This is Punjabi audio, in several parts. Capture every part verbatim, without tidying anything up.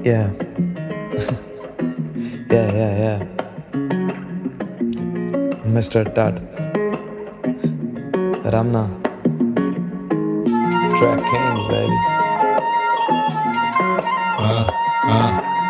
Yeah. yeah, yeah, yeah. Mister Tat. Ramna. Track Kings, baby. Uh, uh.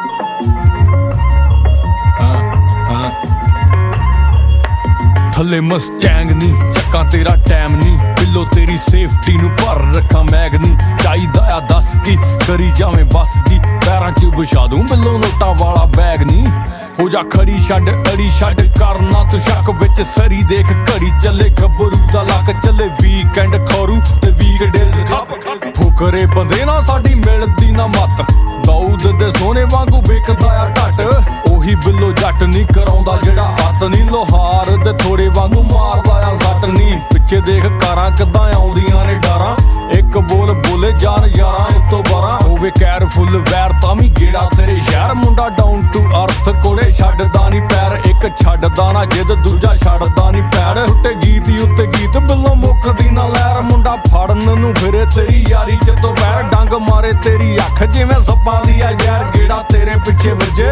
ਥੱਲੇ ਮਸਟੈਂਗ ਨੀ ਚੱਕਾਂ ਤੇਰਾ ਟਾਈਮ ਨੀ ਬਿੱਲੋ ਤੇਰੀ ਸੇਫਟੀ ਨੂੰ ਭਰ ਰੱਖਾਂ ਮੈਗ ਨੀ ਚਾਹੀਦਾ ਆ ਦੱਸ ਕੀ ਕਰੀ ਜਾਵੇਂ ਬੱਸ ਦੀ ਪੈਰਾਂ 'ਚ ਵਿਛਾ ਦੂੰ ਬਿੱਲੋ ਨੋਟਾਂ ਵਾਲਾ ਬੈਗ ਨੀ ਹੋ ਜਾ ਖੜੀ ਛੱਡ ਅੜੀ ਛੱਡ ਕਰਨਾ ਤੂੰ ਸ਼ੱਕ ਵਿੱਚ ਸਰੀ ਦੇਖ ਘੜੀ ਚੱਲੇ ਗੱਭਰੂ ਦਾ ਲੱਕ ਚੱਲੇ ਵੀਕਐਂਡ ਖੌਰੂ ਤੇ ਵੀਕਡੇਜ਼ ਖੱਪ ਫੁਕਰੇ ਬੰਦੇ ਨਾ ਸਾਡੀ ਮਿਲਦੀ ਨਾ ਮੱਤ ਦਾਊਦ ਦੇ ਸੋਨੇ ਵਾਂਗੂ ਵਿਕਦਾ ਆ ਢੱਟ ਉਹੀ ਬਿੱਲੋ ਜੱਟ ਨਹੀਂ ਕਰਾਉਂਦਾ ਜਿਹੜਾ ਹੱਥ ਨਹੀਂ ਲੋਹਾਰ ਤੇ ਥੋੜੇ ਵਾਂਗੂ ਮਾਰਦਾ ਆ ਸੱਟ ਨਹੀਂ ਪਿੱਛੇ ਦੇਖ ਕਾਰਾਂ ਕਿੱਦਾਂ ਆਉਂਦੀਆਂ ਨੇ ਡਾਰਾਂ ਇੱਕ ਬੋਲ ਬੋਲੇ ਜਾਨ ਯਾਰਾਂ ਉੱਤੋਂ ਬਾਰਾਂ ਹੋਵੇ ਕੈਰਫੁੱਲ ਵੈਰ ਤਾਂ ਵੀ ਗੇੜਾ ਤੇਰੇ ਸ਼ਹਿਰ ਮੁੰਡਾ ਡਾਊਨ ਟੂ ਅਰਥ ਕੋਲੇ ਛੱਡਦਾ ਨਹੀਂ ਪੈਰ ਇੱਕ ਛੱਡਦਾ ਨਾ ਜਿੱਦ ਦੂਜਾ ਛੱਡਦਾ ਨਹੀਂ ਪੈਰ ਟੁੱਟੇ ਗੀਤ ਹੀ ਉੱਤੇ ਗੀਤ ਬਿੱਲੋ ਮੁੱਕਦੀ ਨਾ ਲਹਿਰ ਮੁੰਡਾ ਫੜਨ ਨੂੰ ਫਿਰੇ ਤੇਰੀ ਯਾਰੀ ਚ ਤੋਂ ਪੈਰ ਡੰਗ ਮਾਰੇ ਤੇਰੀ ਅੱਖ ਜਿਵੇਂ ਸੱਪਾਂ ਦੀ ਆ ਯਾਰ ਗੇੜਾ ਤੇਰੇ ਪਿੱਛੇ ਵੱਜੇ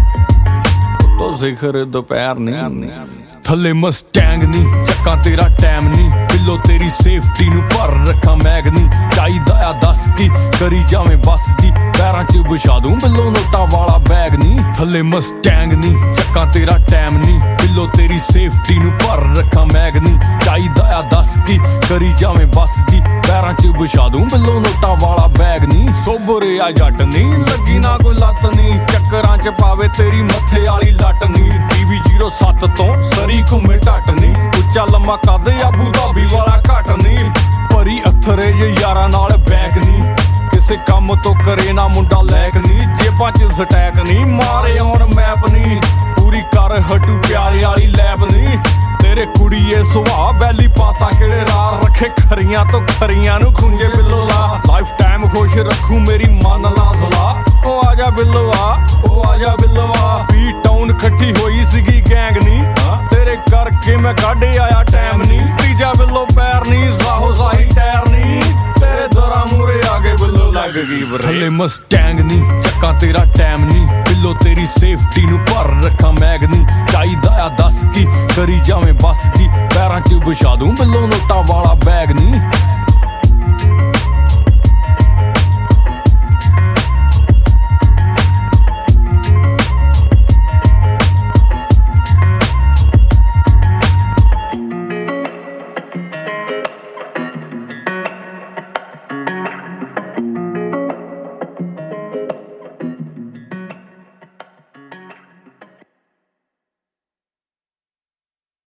ਉੱਤੋਂ ਸਿਖਰ ਦੁਪਹਿਰ ਨਹੀਂ ਥੱਲੇ ਮਸਟੈਂਗ ਨੀ ਚੱਕਾਂ ਤੇਰਾ ਟਾਈਮ ਨੀ ਬਿੱਲੋ ਤੇਰੀ ਸੇਫਟੀ ਨੂੰ ਭਰ ਰੱਖਾਂ ਮੈਗ ਨੀ ਚਾਹੀਦਾ ਆ ਦੱਸ ਕੀ ਕਰੀ ਜਾਵੇਂ ਬੱਸ ਦੀ ਪੈਰਾਂ 'ਚ ਵਿਛਾ ਦੂੰ ਬਿੱਲੋ ਨੋਟਾਂ ਵਾਲਾ ਬੈਗ ਨੀ ਥੱਲੇ ਮਸਟੈਂਗ ਨੀ ਚੱਕਾਂ ਤੇਰਾ ਟਾਈਮ ਨੀ ਬਿੱਲੋ ਤੇਰੀ ਸੇਫਟੀ ਨੂੰ ਭਰ ਰੱਖਾਂ ਮੈਗ ਨੀ ਚਾਹੀਦਾ ਆ ਦੱਸ ਕੀ ਕਰੀ ਜਾਵੇਂ ਬੱਸ ਦੀ ਪੈਰਾਂ 'ਚ ਵਿਛਾ ਦੂੰ ਬਿੱਲੋ ਨੋਟਾਂ ਵਾਲਾ ਬੈਗ ਨੀ ਸੋਬਰੇ ਆ ਜੱਟ ਨੀ ਲੱਗੀ ਨਾ ਕੋਈ ਲੱਤ ਨੀ ਚੱਕਰਾਂ 'ਚ ਪਾਵੇ ਤੇਰੀ ਮੱਥੇ ਵਾਲੀ ਲੱਟ ਨੀ ਟੀਵੀ ਜ਼ੀਰੋ ਸੱਤ ਤੋਂ ਸਰੀ ਘੁੰਮੇ ਢੱਟ ਨੀ ਉੱਚਾ ਲੰਮਾ ਕੱਦ ਆਬੂ ਧਾਬੀ ਵਾਲਾ ਘੱਟ ਨੀ ਭਰੀ ਅਥਰੇ ਜੇ ਯਾਰਾਂ ਨਾਲ ਬੈਕ ਨੀ ਕਿਸੇ ਕੰਮ ਤੋਂ ਕਰੇ ਨਾ ਮੁੰਡਾ ਲੈਕ ਨੀ ਜੇਬਾਂ 'ਚ ਸਟੈਕ ਨੀ ਮਾਰੇ ਆਉਣ ਮੈਪ ਨੀ ਪੂਰੀ ਕਰ ਹਟੂ ਪਿਆਰੇ ਵਾਲੀ ਲੈਬ ਨੀ ਤੇਰੇ ਕੁੜੀਏ ਸੁਭਾਅ ਬੈਲੀ ਪਾਤਾ ਕਿਹੜੇ ਰਾਰ ਰੱਖੇ ਖਰੀਆਂ ਤੋਂ ਖਰੀਆਂ ਨੂੰ ਖੁੰਝੇ ਬਿੱਲੋ ਲਾ ਲਾਈਫ ਟਾਈਮ ਖੁਸ਼ ਰੱਖੂ ਮੇਰੀ ਮੰਨ ਲਾ ਸਲਾਹ ਉਹ ਆਜਾ ਬਿੱਲੋ ਆ ਉਹ ਆਜਾ ਬਿੱਲੋ ਆ ਬੀ ਟਾਊਨ ਇਕੱਠੀ ਹੋਈ ਸੀਗੀ ਗੈਂਗ ਨੀ ਤੇਰੇ ਕਰਕੇ ਮੈਂ ਕੱਢ ਆਇਆ ਟਾਈਮ ਨੀ ਤੀਜਾ ਬਿੱਲੋ ਪੈਰ ਨੀ ਸਾਹੋ ਸਾਹੀ ਟਾਇਰ ਨੀ ਤੇਰੇ ਦਰਾਂ ਮੂਰੇ ਆ ਕੇ ਬਿੱਲੋ ਲੱਗ ਗਈ ਬਰੇ ਥੱਲੇ ਮਸਟੈਂਗ ਨੀ ਚੱਕਾਂ ਤੇਰਾ ਟਾਈਮ ਨੀ ਬਿੱਲੋ ਤੇਰੀ ਸੇਫਟੀ ਨੂੰ ਭਰ ਰੱਖਾਂ ਮੈਗ ਨੀ ਚਾਹੀਦਾ ਆ ਦੱਸ ਕੀ ਕਰੀ ਜਾਵੇਂ ਬੱਸ ਦੀ ਪੈਰਾਂ 'ਚ ਵਿਛਾ ਦੂੰ ਬਿੱਲੋ ਨੋਟਾਂ ਵਾਲਾ ਬੈਗ ਨੀ